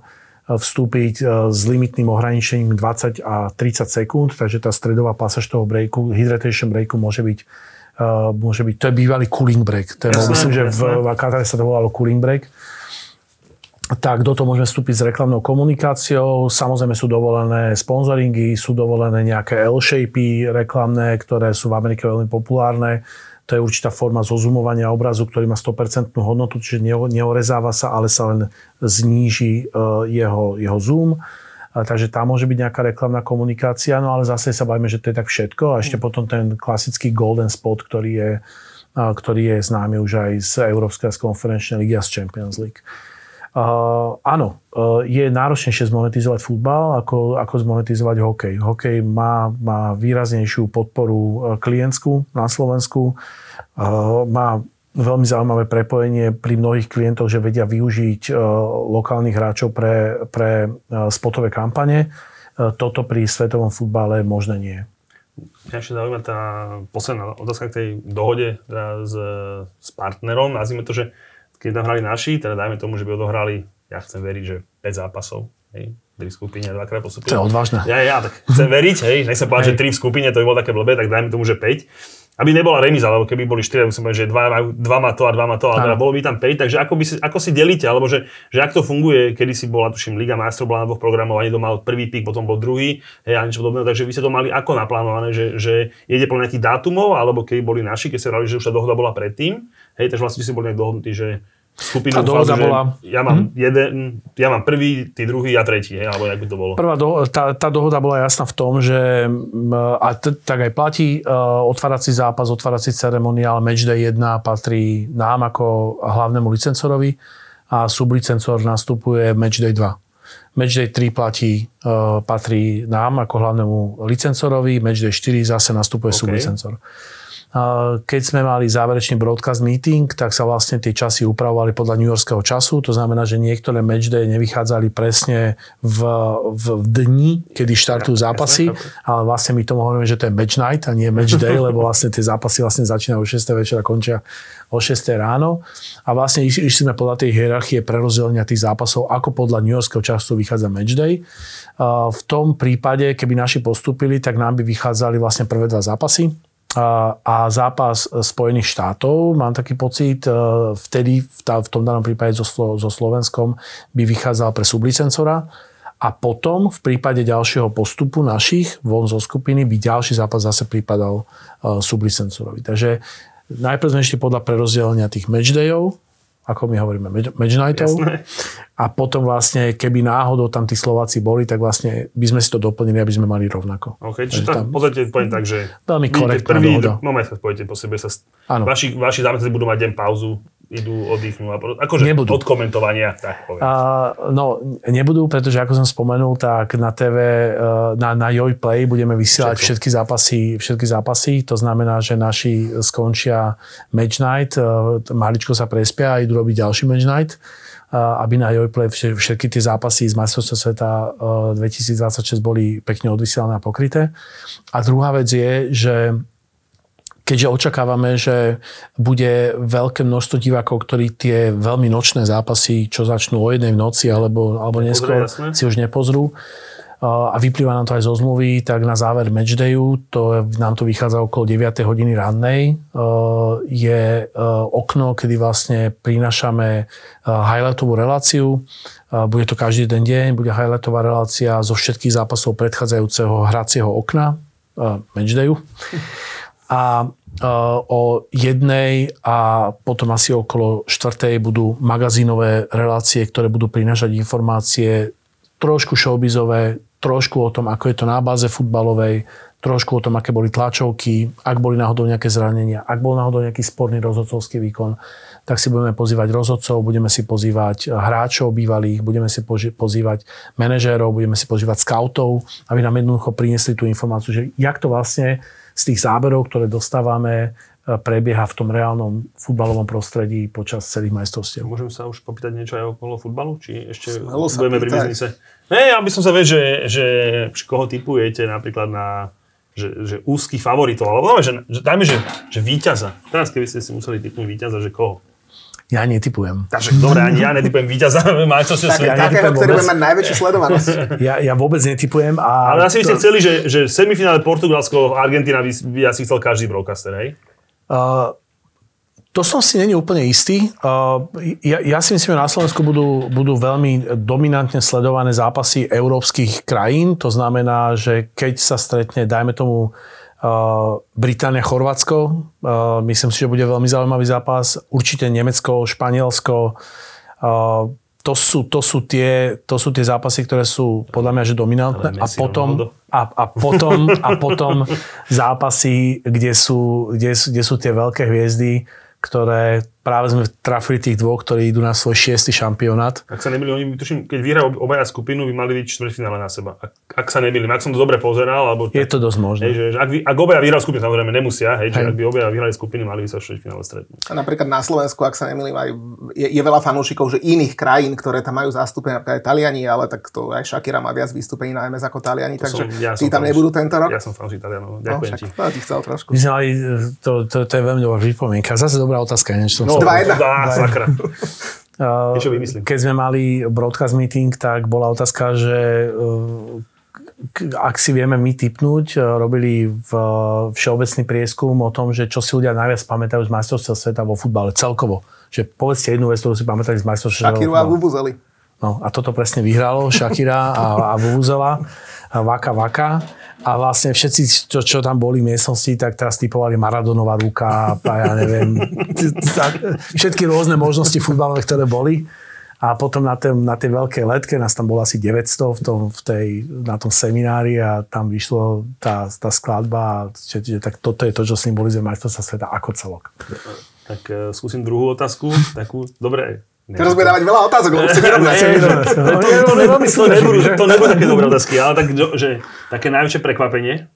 s limitným ohraničením 20 a 30 sekúnd, takže tá stredová pasáž toho breaku, hydration breaku môže byť, to je bývalý cooling break. Myslím, že v Katare sa to volalo cooling break. Tak do toho môžeme vstúpiť s reklamnou komunikáciou. Samozrejme sú dovolené sponzoringy, sú dovolené nejaké L-shapy reklamné, ktoré sú v Amerike veľmi populárne. To je určitá forma zozumovania obrazu, ktorý má 100% hodnotu, čiže neorezáva sa, ale sa len zníži jeho zoom. Takže tam môže byť nejaká reklamná komunikácia, no ale zase sa bavíme, že to je tak všetko. A ešte potom ten klasický golden spot, ktorý je známy už aj z Európskej konferenčnej ligy a z Champions League. Áno, je náročnejšie zmonetizovať futbal, ako zmonetizovať hokej. Hokej má výraznejšiu podporu klientskú na Slovensku. Má veľmi zaujímavé prepojenie pri mnohých klientoch, že vedia využiť lokálnych hráčov pre spotové kampane. Toto pri svetovom futbale možné nie je. Mňa ešte zaujíma tá posledná otázka k tej dohode s partnerom. Nazvime to, že keď tam hrali naši, teda dajme tomu, že by odohrali, ja chcem veriť, že 5 zápasov. Hej. 3 skupiny a 2-krát postupili. To je odvážne. Ja tak chcem veriť, hej, nech sa povedať, že 3 v skupine, to by bolo také blbé, tak dajme tomu, že 5. Aby nebola remíza, lebo keby boli 4, musím povedať, že 2 má to a 2 má to, ale teda bolo by tam 5, takže ako si delíte, alebo že ak to funguje, kedy si bola, tuším, Liga majstrov bola na 2 programov, a niekto mal prvý pík, potom bol druhý, hej, a niečo podobného, takže vy ste to mali ako naplánované, že ide podľa nejakých dátumov, alebo keby boli naši, keď ste vrali, že už tá dohoda bola predtým, hej, takže vlastne ste boli nejak dohodnutí, že skupinu fázu, bola... ja mám prvý, ty druhý a tretí, hej, alebo jak by to bolo? Tá dohoda bola jasná v tom, že tak aj platí otvárací zápas, otvárací ceremoniál, matchday 1 patrí nám ako hlavnému licencorovi a sublicencor nastupuje matchday 2. Matchday 3 patrí nám ako hlavnému licencorovi, matchday 4 zase nastupuje sublicencor. Keď sme mali záverečný broadcast meeting, tak sa vlastne tie časy upravovali podľa newyorského času. To znamená, že niektoré matchday nevychádzali presne v dni, kedy štartujú zápasy, ale vlastne my tomu hovoríme, že to je match night a nie match day, lebo vlastne tie zápasy vlastne začínajú o 6. večera a končia o 6. ráno. A vlastne išli sme podľa tej hierarchie prerozdelenia tých zápasov, ako podľa newyorského času vychádza match day. V tom prípade, keby naši postúpili, tak nám by vychádzali vlastne prvé 2 zápasy. A zápas Spojených štátov, mám taký pocit, vtedy v tom danom prípade so Slovenskom by vychádzal pre sublicencora a potom v prípade ďalšieho postupu našich von zo skupiny by ďalší zápas zase prípadal sublicencorovi. Takže najprv sme ešte podľa prerozdelenia tých matchdayov, ako my hovoríme, match nightov. Jasné. A potom vlastne, keby náhodou tam tí Slováci boli, tak vlastne by sme si to doplnili, aby sme mali rovnako. OK, čiže tam pozrite, poviem tak, že veľmi korektná dohoda. Moment, pojďte po sebe sa... Vaši zámestnci budú mať deň pauzu, idú, oddychnú. Akože nebudú. Od komentovania, tak povedz. Nebudú, pretože ako som spomenul, tak na TV, na Joj Play budeme vysielať všetky zápasy. To znamená, že naši skončia match night, maličko sa prespia a idú robiť ďalší match night, aby na Joj Play všetky tie zápasy z majstrovstva sveta 2026 boli pekne odvysielané a pokryté. A druhá vec je, že keďže očakávame, že bude veľké množstvo divákov, ktorí tie veľmi nočné zápasy, čo začnú o 1 v noci alebo neskôr, si už nepozrú. A vyplýva nám to aj zo zmluvy, tak na záver matchdayu, nám to vychádza okolo 9 hodiny rannej, je okno, kedy vlastne prinášame highlightovú reláciu. Bude to každý den deň, bude highlightová relácia zo všetkých zápasov predchádzajúceho hracieho okna, matchdayu. A o 1 a potom asi okolo 4 budú magazínové relácie, ktoré budú prinášať informácie trošku showbizové, trošku o tom, ako je to na báze futbalovej, trošku o tom, aké boli tlačovky, ak boli náhodou nejaké zranenia, ak bol náhodou nejaký sporný rozhodcovský výkon, tak si budeme pozývať rozhodcov, budeme si pozývať hráčov bývalých, budeme si pozývať manažérov, budeme si pozývať scoutov, aby nám jednoducho priniesli tú informáciu, že jak to vlastne z tých záberov, ktoré dostávame, prebieha v tom reálnom futbalovom prostredí počas celých majstrovstiev. Môžem sa už popýtať niečo aj okolo futbalu? Či ešte budeme pri biznise? Ja by som sa vedel, že koho tipujete napríklad na že úzkých favoritov, alebo dajme, že víťaza. Teraz keby ste si museli tipnúť víťaza, že koho? Ja netipujem. Takže dobre, ani ja netipujem víťaza majstrovstiev sveta. Takého, ktorý bude mať najväčšiu sledovanosť. Ja vôbec netipujem. Ale asi by ste chceli, že semifinále Portugalsko, Argentína by asi chcel každý broadcaster, hej? To som si není úplne istý. Ja si myslím, že na Slovensku budú veľmi dominantne sledované zápasy európskych krajín. To znamená, že keď sa stretne, dajme tomu, Británia, Chorvátsko. Myslím si, že bude veľmi zaujímavý zápas. Určite Nemecko, Španielsko. To sú tie zápasy, ktoré sú podľa mňa že dominantné. A potom zápasy, kde sú tie veľké hviezdy, ktoré práve sme trafili tých dvoch, ktorí idú na svoj 6. šampionát. Ak sa nemýlim, oni tuším, keď vyhrajú obaja skupinu, by mali byť štvrťfinále na seba. Ak sa nemýlim, ak som to dobre pozeral, alebo je to dosť možné. Ak obaja vyhrajú skupinu, samozrejme nemusia, že ak by obaja vyhrali skupiny, mali by sa v štvrťfinále stretnúť. A napríklad na Slovensku, ak sa nemýlim, aj je veľa fanúšikov, že iných krajín, ktoré tam majú zastúpenie, napríklad aj Taliani, ale tak to aj Shakira má viac vystúpení na MS ako Taliani, takže tí tam nebudú tento rok. Ja som fanúšik Talianov. Ďakujem ti. Ti chcel trošku. To je veľmi dobrá pripomienka. Zase dobrá otázka, niečo. 2-1. Sakra. Niečo vymyslím. Keď sme mali broadcast meeting, tak bola otázka, že ak si vieme my tipnúť, robili všeobecný prieskum o tom, že čo si ľudia najviac pamätajú z majstrovstiev sveta vo futbale celkovo. Že povedzte jednu vec, ktorú si pamätali z majstrovstiev sveta vo futbale. Shakiru a Vuvuzeli. No a toto presne vyhralo Shakira a Vuvuzela, Vaka Vaka. A vlastne všetci, čo tam boli v miestnosti, tak teraz typovali Maradonová ruka a ja neviem, všetky rôzne možnosti futbalové, ktoré boli. A potom na tej veľkej letke, nás tam bolo asi 900 na tom seminári a tam vyšlo tá skladba. Čiže tak toto je to, čo symbolizuje majstrovstvá sveta ako celok. Tak skúsim druhú otázku. Takú, dobre. Teraz bude dávať veľa otázok, lebo chcete rovnať. To nebudú také dobré otázky, ale tak, že také najväčšie prekvapenie.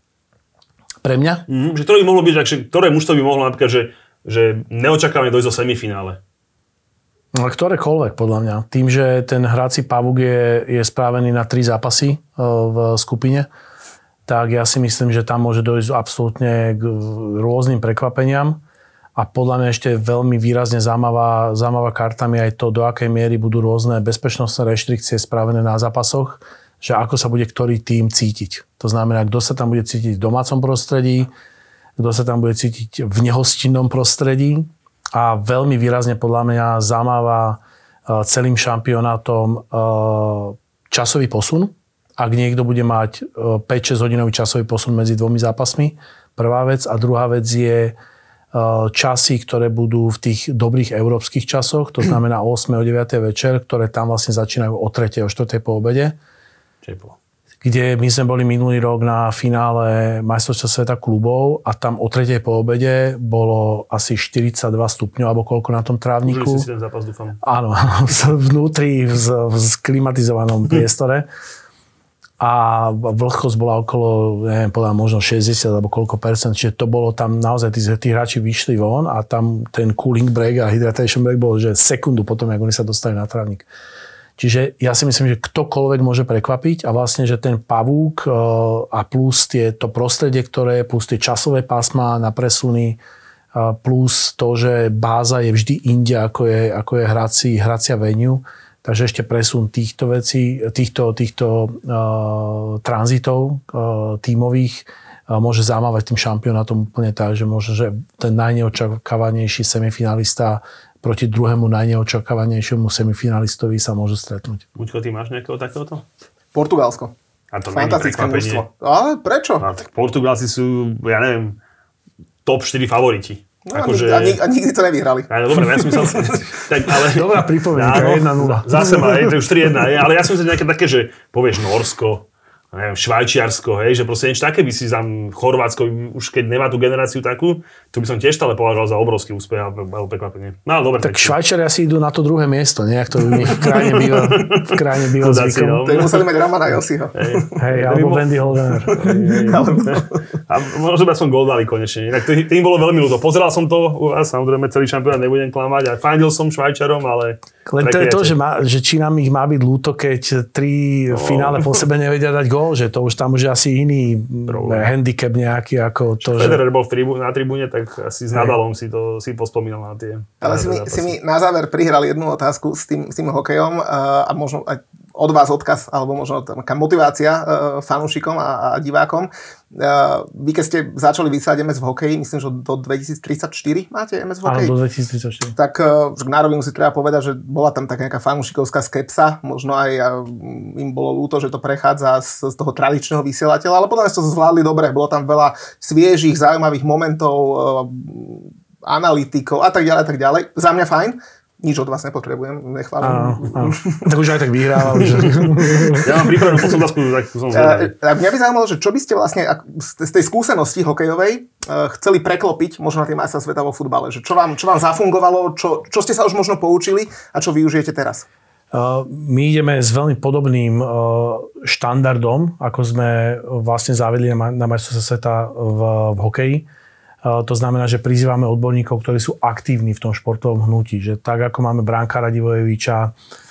Pre mňa? Že ktoré by mohlo byť, že ktoré mužstvo by mohlo napríklad, že neočakávame dojsť do semifinále. No, ktorékoľvek, podľa mňa. Tým, že ten hráci pavúk je správený na 3 zápasy v skupine, tak ja si myslím, že tam môže dojsť absolútne k rôznym prekvapeniam. A podľa mňa ešte veľmi výrazne zaujímavá kartami aj to, do akej miery budú rôzne bezpečnostné reštrikcie spravené na zápasoch, že ako sa bude ktorý tím cítiť. To znamená, kto sa tam bude cítiť v domácom prostredí, kto sa tam bude cítiť v nehostinnom prostredí. A veľmi výrazne podľa mňa zaujímavá celým šampionátom časový posun. Ak niekto bude mať 5-6 hodinový časový posun medzi dvomi zápasmi, prvá vec. A druhá vec je časy, ktoré budú v tých dobrých európskych časoch, to znamená 8. o 9. večer, ktoré tam vlastne začínajú o 3. o 4. po obede. Kde my sme boli minulý rok na finále majstrovstiev sveta klubov a tam o 3. po obede bolo asi 42 stupňov alebo koľko na tom trávniku. Užili si ten zápas, dúfam. Áno, vnútri v klimatizovanom priestore. A vlhkosť bola okolo, neviem, povedal možno 60 alebo koľko percent, čiže to bolo tam naozaj, tí hráči vyšli von a tam ten cooling break a hydration break bol, že sekundu potom, ako oni sa dostali na trávnik. Čiže ja si myslím, že ktokoľvek môže prekvapiť a vlastne, že ten pavúk a plus to prostredie, ktoré je, plus tie časové pásma na presuny, plus to, že báza je vždy inde, ako je hracia venue. Takže ešte presun týchto vecí, týchto tranzitov tímových môže zamávať tým šampionátom úplne tak, že možno, že ten najneočakávanejší semifinalista proti druhému najneočakávanejšiemu semifinalistovi sa môžu stretnúť. Buďko, ty máš nejakého takéhoto? Portugalsko. A to fantastické mužstvo. Ale prečo? No, tak Portugalci sú, ja neviem, top 4 favoriti. No, a nikdy to nevyhrali. Dobre, ja som myslel... tak, ale, dobrá pripomienka, 1-0. Zase má, to už 3-1, ale ja som myslel nejaké také, že povieš Norsko, neviem, Švajčiarsko, že proste niečo také by si tam Chorvátsko, už keď nemá tú generáciu takú, to by som tiež stále považoval za obrovský úspech a prekvapenie. No, dobre, tak Švajčiari asi idú na to druhé miesto, nie? Ak to v krajine býva zvykom. To by museli mať Ramana Josiho. Hej, alebo Wendy Holdener. A možno by som gól dali konečne. Inak tým bolo veľmi ľúto. Pozeral som to, samozrejme celý šampionát nebudem klamať, a fandil som Švajčarom, ale... Len to je to, že či nám ich má byť ľúto, keď 3 finále po sebe nevedia dať gól, že to už tam už asi iný handicap nejaký ako to, že... Federer bol na tribúne, tak asi s Nadalom si pospomínal na tie... Ale si mi na záver prihral jednu otázku s tým hokejom a možno aj od vás odkaz, alebo možno taká motivácia fanúšikom a divákom. Vy, keď ste začali vysielať MS v hokeji, myslím, že do 2034 máte MS v hokeji? Áno, do 2034. Tak na rovinu si treba povedať, že bola tam taká nejaká fanúšikovská skepsa, možno aj im bolo ľúto, že to prechádza z toho tradičného vysielateľa, ale podľa mňa to zvládli dobre. Bolo tam veľa sviežých, zaujímavých momentov, analytikov a tak ďalej. Za mňa fajn. Nič od vás nepotrebujem, nechválim. Tak už aj tak vyhrával. Ja mám pripravenú poslednú otázku, tak som zvedavý. Mňa by zaujímalo, že čo by ste vlastne z tej skúsenosti hokejovej chceli preklopiť možno na tie majstrovstvá sveta vo futbale? Že čo vám zafungovalo, čo ste sa už možno poučili a čo využijete teraz? My ideme s veľmi podobným štandardom, ako sme vlastne zavedli na majstrovstvá sveta v hokeji. To znamená, že prizývame odborníkov, ktorí sú aktívni v tom športovom hnutí. Že tak, ako máme brankára Divojeviča,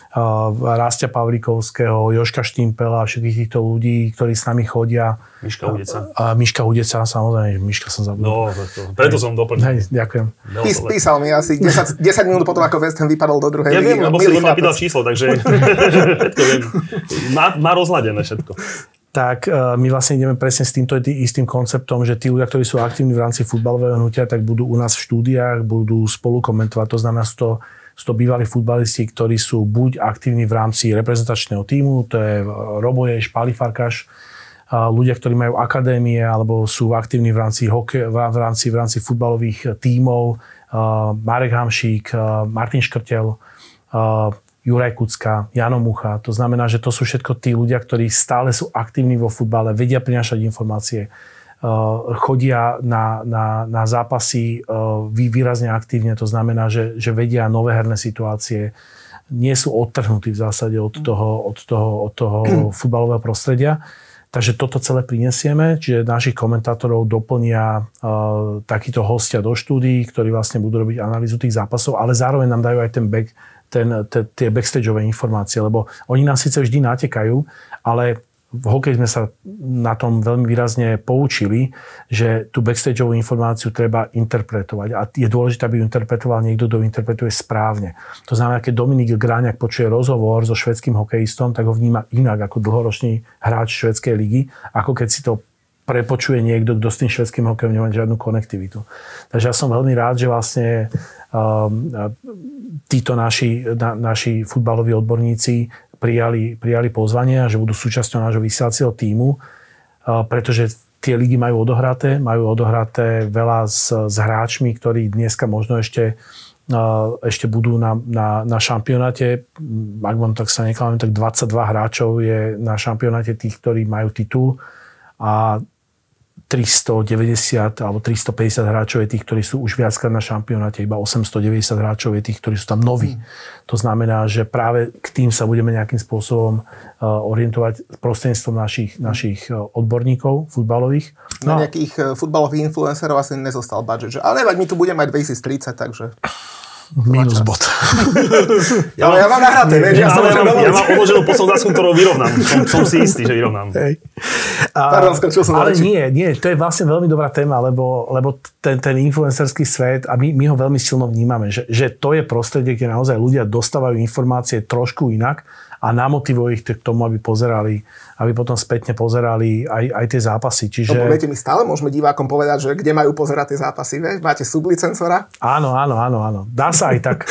Rástia Pavlikovského, Jožka Štimpela, všetkých týchto ľudí, ktorí s nami chodia. Miška Hudeca, samozrejme, Miška som zabudol. No, preto som doplnil. Ďakujem. Písal mi asi 10 minút potom, ako West Ham vypadol do druhej ligy. Ja viem, lebo si ma pýtal číslo, takže všetko viem. Má rozhľadené všetko. Tak my vlastne ideme presne s týmto istým konceptom, že tí ľudia, ktorí sú aktívni v rámci futbalového hnutia, tak budú u nás v štúdiách, budú spolu komentovať. To znamená, sú to bývalí futbalisti, ktorí sú buď aktívni v rámci reprezentačného tímu, to je Robo Ješ, Pali Farkaš, ľudia, ktorí majú akadémie, alebo sú aktívni v rámci futbalových tímov, Marek Hamšík, Martin Škrtel, Juraj Kucka, Jano Mucha. To znamená, že to sú všetko tí ľudia, ktorí stále sú aktívni vo futbale, vedia prinášať informácie, chodia na zápasy výrazne aktívne. To znamená, že vedia nové herné situácie. Nie sú odtrhnutí v zásade od toho futbalového prostredia. Takže toto celé prinesieme, čiže našich komentátorov doplnia takíto hostia do štúdií, ktorí vlastne budú robiť analýzu tých zápasov, ale zároveň nám dajú aj tie backstageové informácie, lebo oni nás síce vždy natekajú, ale v hokeji sme sa na tom veľmi výrazne poučili, že tú backstageovú informáciu treba interpretovať a je dôležité, aby ju interpretoval niekto, kto ju interpretuje správne. To znamená, keď Dominik Gráňak počuje rozhovor so švédskym hokejistom, tak ho vníma inak ako dlhoročný hráč švédskej ligy, ako keď si to prepočuje niekto, kto s tým švédskym hokejom nemá žiadnu konektivitu. Takže ja som veľmi rád, že vlastne títo naši futbaloví odborníci prijali pozvanie a že budú súčasťou nášho vysielacieho tímu, pretože tie ligy majú odohraté veľa s hráčmi, ktorí dneska možno ešte budú na šampionáte. Ak vám tak sa neklamem, tak 22 hráčov je na šampionáte tých, ktorí majú titul a 390 alebo 350 hráčov je tých, ktorí sú už viackrát na šampionáte, iba 890 hráčov je tých, ktorí sú tam noví. To znamená, že práve k tým sa budeme nejakým spôsobom orientovať prostredníctvom našich odborníkov futbalových. Na nejakých futbalových influencerov asi nezostal budget, že? Ale my tu budeme mať 2030, takže... Minus bod. Ja mám nahraté, vieš, ja mám odloženú poslednú otázku, ktorú vyrovnám. Som si istý, že vyrovnám. Pardon, skočil som. Ale nie, to je vlastne veľmi dobrá téma, lebo ten influencerský svet, a my ho veľmi silno vnímame, že to je prostredie, kde naozaj ľudia dostávajú informácie trošku inak a namotivujú ich k tomu, aby potom spätne pozerali aj tie zápasy. Čiže... No, viete, my stále môžeme divákom povedať, že kde majú pozerať tie zápasy, vieš? Máte sublicencora? Áno. Dá sa aj tak.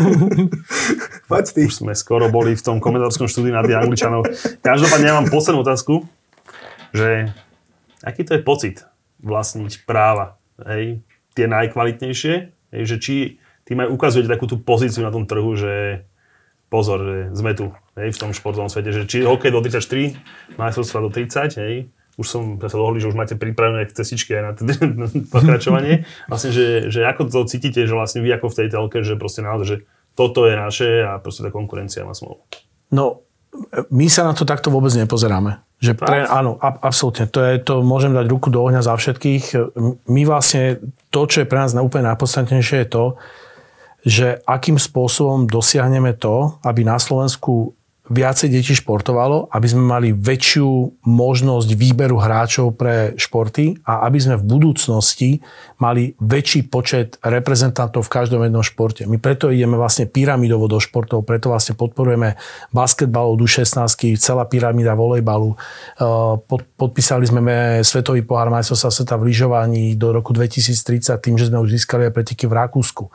Poď ty. Už sme skoro boli v tom komentárskom štúdiu na tých Angličanov. Každopádne ja mám poslednú otázku, že aký to je pocit vlastniť práva, hej? Tie najkvalitnejšie, hej? Že či tým aj ukazujete takú tú pozíciu na tom trhu, že pozor, že sme tu, hej, v tom športovom svete, že či hokej do 34, majstrovstvá do 30, hej, už som sa dohodli, že už máte pripravené cestičky aj na pokračovanie. Vlastne, že ako to cítite, že vlastne vy ako v tej telke, že proste naozaj, že toto je naše a proste tá konkurencia má smolu. No, my sa na to takto vôbec nepozeráme. Že áno, absolútne. To môžem dať ruku do ohňa za všetkých. My vlastne, to, čo je pre nás úplne najpodstatnejšie, je to, že akým spôsobom dosiahneme to, aby na Slovensku viacej detí športovalo, aby sme mali väčšiu možnosť výberu hráčov pre športy a aby sme v budúcnosti mali väčší počet reprezentantov v každom jednom športe. My preto ideme vlastne pyramidovo do športov, preto vlastne podporujeme basketbal od U16, celá pyramída volejbalu. Podpísali sme Svetový pohár majstrovstva sveta v lyžovaní do roku 2030 tým, že sme už získali aj preteky v Rakúsku.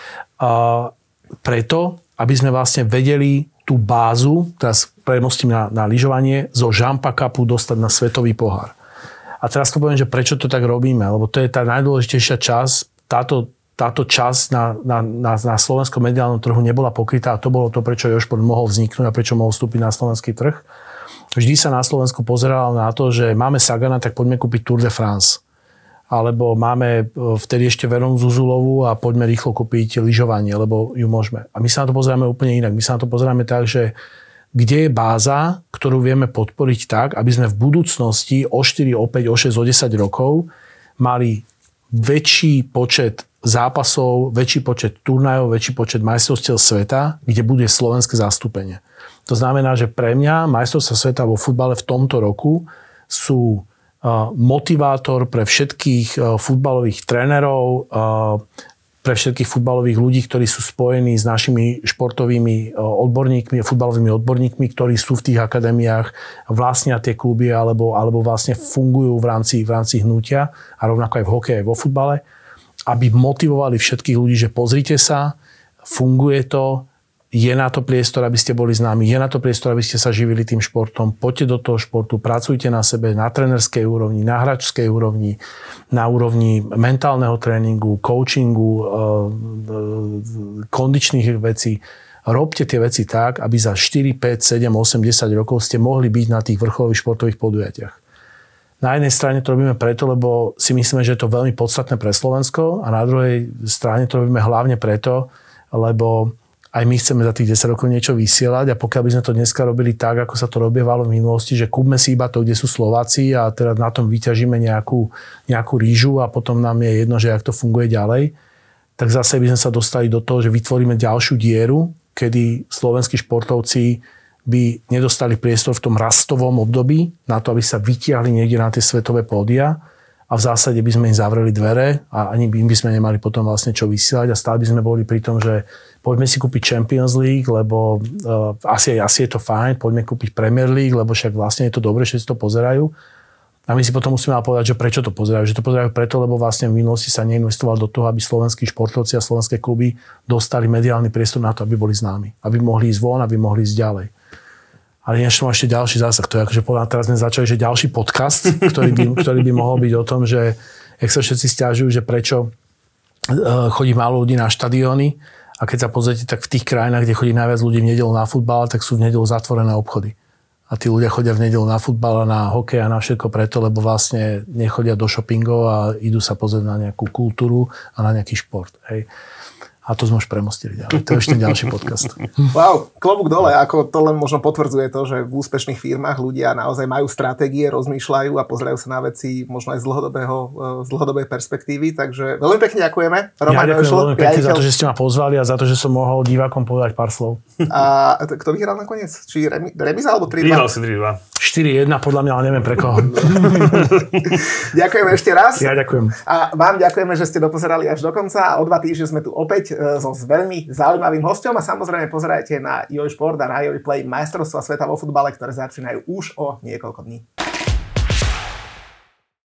Preto, aby sme vlastne vedeli tú bázu, teraz premostím na lyžovanie, zo Jumpa Cupu dostať na Svetový pohár. A teraz to poviem, že prečo to tak robíme, lebo to je tá najdôležitejšia časť, táto časť na slovenskom mediálnom trhu nebola pokrytá a to bolo to, prečo Jošport mohol vzniknúť a prečo mohol vstúpiť na slovenský trh. Vždy sa na Slovensku pozeralo na to, že máme Sagana, tak poďme kúpiť Tour de France. Alebo máme vtedy ešte Veronu Zuzulovú a poďme rýchlo kúpiť lyžovanie, lebo ju môžeme. A my sa na to pozeráme úplne inak. My sa na to pozeráme tak, že kde je báza, ktorú vieme podporiť tak, aby sme v budúcnosti o 4, o 5, o 6, o 10 rokov mali väčší počet zápasov, väčší počet turnajov, väčší počet majstrovstiev sveta, kde bude slovenské zastúpenie. To znamená, že pre mňa majstrovstvá sveta vo futbale v tomto roku sú motivátor pre všetkých futbalových trénerov, pre všetkých futbalových ľudí, ktorí sú spojení s našimi športovými odborníkmi, futbalovými odborníkmi, ktorí sú v tých akadémiách, vlastnia tie kluby alebo vlastne fungujú v rámci hnutia a rovnako aj v hokeji, aj vo futbale, aby motivovali všetkých ľudí, že pozrite sa, funguje to, je na to priestor, aby ste boli známi, je na to priestor, aby ste sa živili tým športom, poďte do toho športu, pracujte na sebe na trénerskej úrovni, na hráčskej úrovni, na úrovni mentálneho tréningu, coachingu, kondičných vecí. Robte tie veci tak, aby za 4, 5, 7, 8, 10 rokov ste mohli byť na tých vrcholových športových podujatiach. Na jednej strane to robíme preto, lebo si myslíme, že je to veľmi podstatné pre Slovensko a na druhej strane to robíme hlavne preto, lebo aj my chceme za tých 10 rokov niečo vysielať a pokiaľ by sme to dneska robili tak, ako sa to robievalo v minulosti, že kúpme si iba to, kde sú Slováci a teda na tom vyťažíme nejakú rýžu a potom nám je jedno, že jak to funguje ďalej, tak zase by sme sa dostali do toho, že vytvoríme ďalšiu dieru, kedy slovenskí športovci by nedostali priestor v tom rastovom období na to, aby sa vytiahli niekde na tie svetové pódia a v zásade by sme im zavreli dvere a ani by sme nemali potom vlastne čo vysielať a stále by sme boli pri tom, že poďme si kúpiť Champions League, lebo asi je to fajn, poďme kúpiť Premier League, lebo však vlastne je to dobre, že si to pozerajú. A my si potom musíme povedať, že prečo to pozerajú. Že to pozerajú preto, lebo vlastne v minulosti sa neinvestovalo do toho, aby slovenskí športovci a slovenské kluby dostali mediálny priestor na to, aby boli známi. Aby mohli ísť von, aby mohli ísť ďalej. Ale ešte ďalší zásah. To je akože podľa teraz sme začali, že ďalší podcast, ktorý by mohol byť o tom, že jak sa všetci sťažujú, že prečo chodí málo ľudí na štadióny a keď sa pozrite, tak v tých krajinách, kde chodí najviac ľudí v nedeľu na futbal, tak sú v nedeľu zatvorené obchody. A tí ľudia chodia v nedeľu na futbal a na hokej a na všetko preto, lebo vlastne nechodia do shoppingov a idú sa pozrieť na nejakú kultúru a na nejaký šport. Hej. A to sme už premostili ďalej. To je ešte ďalší podcast. Wow, klobúk dole, ako to len možno potvrdzuje to, že v úspešných firmách ľudia naozaj majú stratégie, rozmýšľajú a pozerajú sa na veci možno aj z dlhodobej perspektívy. Takže veľmi pekne ďakujeme. Roman, ja ďakujem veľmi pekne za to, že ste ma pozvali a za to, že som mohol divákom povedať pár slov. A kto vyhral nakoniec? Či remíza alebo 3-2? Vyhral si 3-2. 4-1 podľa mňa, ale neviem pre koho. Ďakujeme ešte raz. Ja ďakujem. A vám ďakujeme, že ste dopozerali až do konca. O 2 týždne sme tu opäť so veľmi zaujímavým hosťom a samozrejme pozerajte na Joj Šport a na Joj Play majstrovstvá sveta vo futbale, ktoré začínajú už o niekoľko dní.